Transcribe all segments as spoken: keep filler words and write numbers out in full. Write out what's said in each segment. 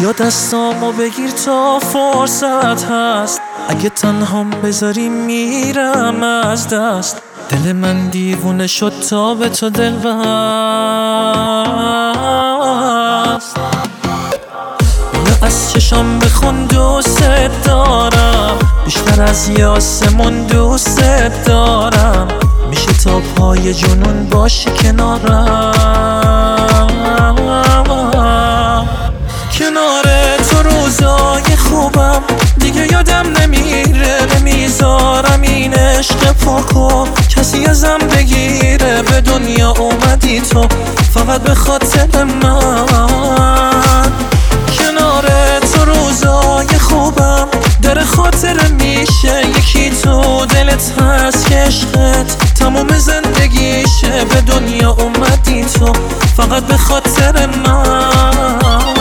بیا دستامو بگیر تا فرصت هست، اگه تنهام بذاری میرم از دست. دل من دیوونه شد تا به تو دل بست. بیا از چشام بخون دوست دارم، بیشتر از یه آسمون دوست دارم. میشه تا پای جنون باشی کنارم. کنار تو روزای خوبم دیگه یادم نمیره، نمیذارم این عشق پاکو کسی ازم بگیره. به دنیا اومدی تو فقط به خاطر من. کنار تو روزای خوبم در خاطر میشه یکی تو دلت هست که عشقت تموم زندگیشه. به دنیا اومدی تو فقط به خاطر من.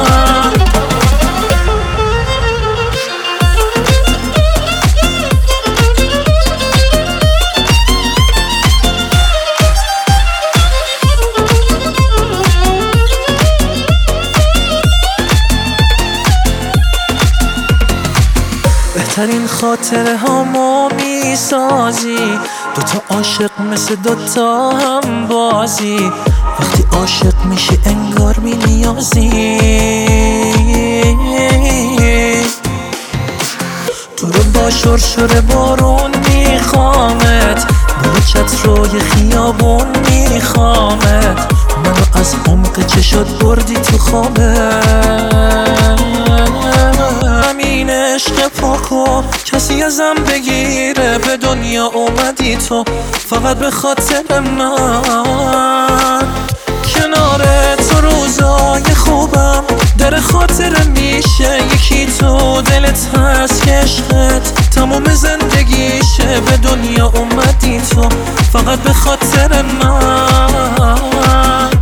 بهترین خاطره هامو میسازی، دوتا عاشق مثل دوتا هم بازی. وقتی عاشق میشی انگار می نیازی. تو رو با شرشر بارون میخوامت، با چت روی خیابون میخوامت. منو از عمق چشات بردی تو خوابت. همین عشق پاکو کسی ازم بگیره. به دنیا اومدی تو فقط به خاطر من. کنار تو روزای خوبم در خاطر میشه یکی تو دلت هست که عشقت تموم زندگیشه. به دنیا اومدی تو فقط به خاطر من.